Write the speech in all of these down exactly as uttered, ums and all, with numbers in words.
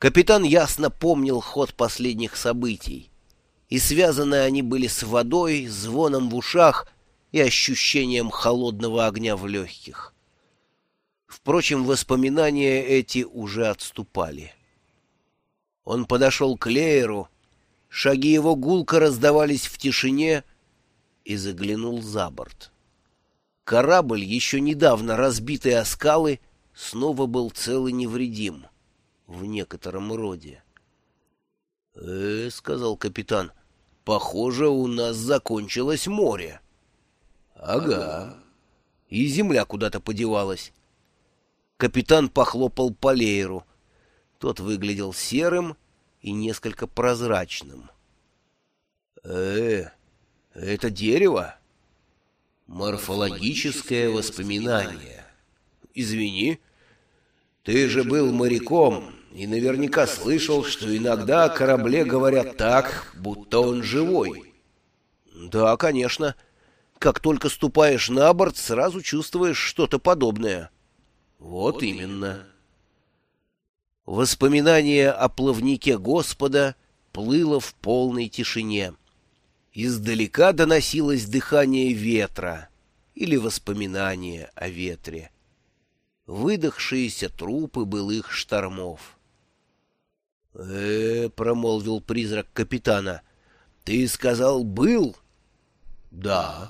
Капитан ясно помнил ход последних событий, и связаны они были с водой, звоном в ушах и ощущением холодного огня в легких. Впрочем, воспоминания эти уже отступали. Он подошел к Лееру, шаги его гулко раздавались в тишине, и заглянул за борт. Корабль, еще недавно разбитый о скалы, снова был цел и невредим, в некотором роде. — Э, — сказал капитан, — похоже, у нас закончилось море. — Ага. И земля куда-то подевалась. Капитан похлопал по Лееру. Тот выглядел серым и несколько прозрачным. — Э, это дерево? Морфологическое воспоминание. Извини. Ты же был моряком и наверняка слышал, что иногда о корабле говорят так, будто он живой. Да, конечно. Как только ступаешь на борт, сразу чувствуешь что-то подобное. Вот именно. Воспоминание о плавнике Господа плыло в полной тишине. Издалека доносилось дыхание ветра или воспоминание о ветре. Выдохшиеся трупы былых штормов. «Э, — промолвил призрак капитана, — ты сказал, был?» «Да».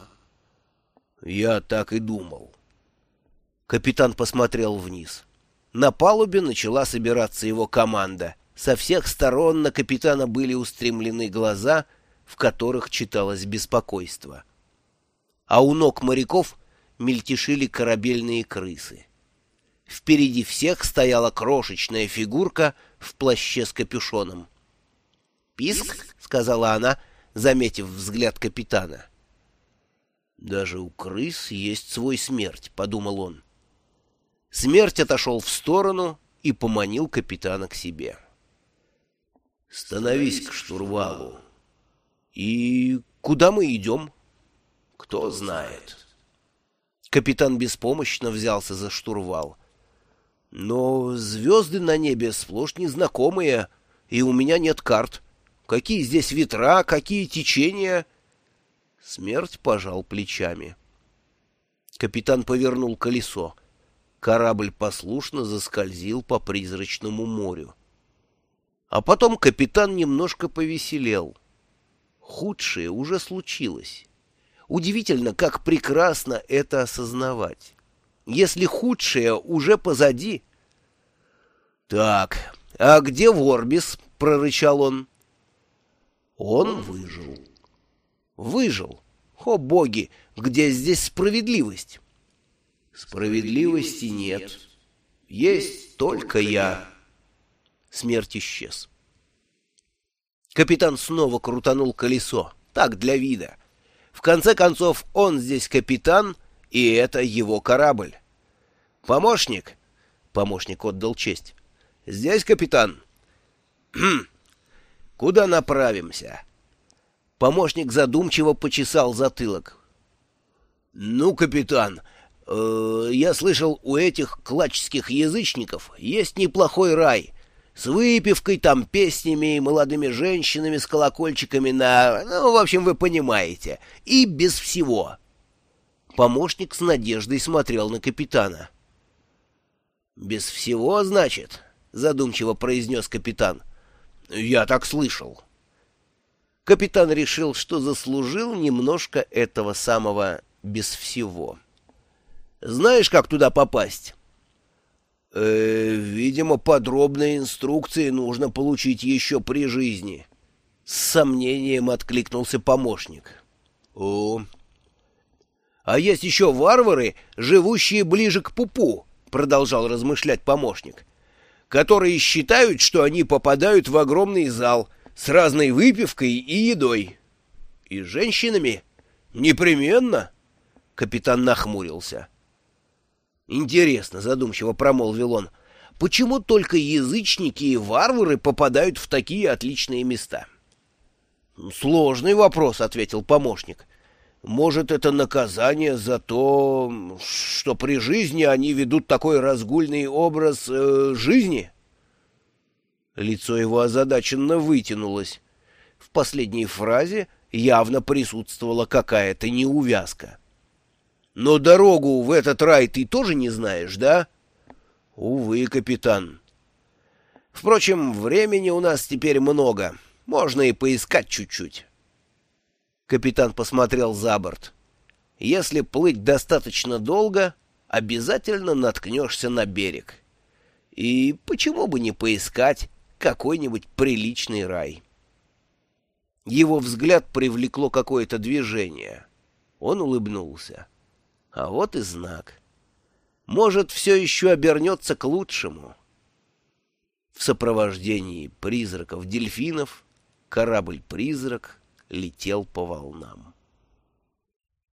«Я так и думал». Капитан посмотрел вниз. На палубе начала собираться его команда. Со всех сторон на капитана были устремлены глаза, в которых читалось беспокойство. А у ног моряков мельтешили корабельные крысы. Впереди всех стояла крошечная фигурка в плаще с капюшоном. «Писк», — сказала она, заметив взгляд капитана. «Даже у крыс есть свой смерть», — подумал он. Смерть отошел в сторону и поманил капитана к себе. «Становись к штурвалу». «И куда мы идем?» «Кто знает». Капитан беспомощно взялся за штурвал. «Но звезды на небе сплошь незнакомые, и у меня нет карт. Какие здесь ветра, какие течения?» Смерть пожал плечами. Капитан повернул колесо. Корабль послушно заскользил по призрачному морю. А потом капитан немножко повеселел. Худшее уже случилось. Удивительно, как прекрасно это осознавать. Если худшее уже позади... «Так, а где Ворбис?» — прорычал он. Он выжил. Выжил? О, боги, где здесь справедливость? Справедливости нет. Есть только я. Смерть исчез. Капитан снова крутанул колесо. Так, для вида. В конце концов, он здесь капитан, и это его корабль. Помощник? Помощник отдал честь. Здесь капитан. Хм. Куда направимся? Помощник задумчиво почесал затылок. Ну, капитан, э, я слышал, у этих клачских язычников есть неплохой рай. С выпивкой, там, песнями и молодыми женщинами с колокольчиками на... Ну, в общем, вы понимаете. И без всего. Помощник с надеждой смотрел на капитана. «Без всего, значит?» — задумчиво произнес капитан. «Я так слышал». Капитан решил, что заслужил немножко этого самого «без всего». «Знаешь, как туда попасть?» Э, видимо, подробные инструкции нужно получить еще при жизни. С сомнением откликнулся помощник. О, а есть еще варвары, живущие ближе к пупу, продолжал размышлять помощник, которые считают, что они попадают в огромный зал с разной выпивкой и едой. И женщинами? Непременно. Капитан нахмурился. «Интересно», — задумчиво промолвил он, — «почему только язычники и варвары попадают в такие отличные места?» «Сложный вопрос», — ответил помощник. «Может, это наказание за то, что при жизни они ведут такой разгульный образ э, жизни?» Лицо его озадаченно вытянулось. В последней фразе явно присутствовала какая-то неувязка. «Но дорогу в этот рай ты тоже не знаешь, да?» «Увы, капитан. Впрочем, времени у нас теперь много. Можно и поискать чуть-чуть». Капитан посмотрел за борт. «Если плыть достаточно долго, обязательно наткнешься на берег. И почему бы не поискать какой-нибудь приличный рай?» Его взгляд привлекло какое-то движение. Он улыбнулся. А вот и знак. Может, все еще обернется к лучшему. В сопровождении призраков-дельфинов корабль-призрак летел по волнам.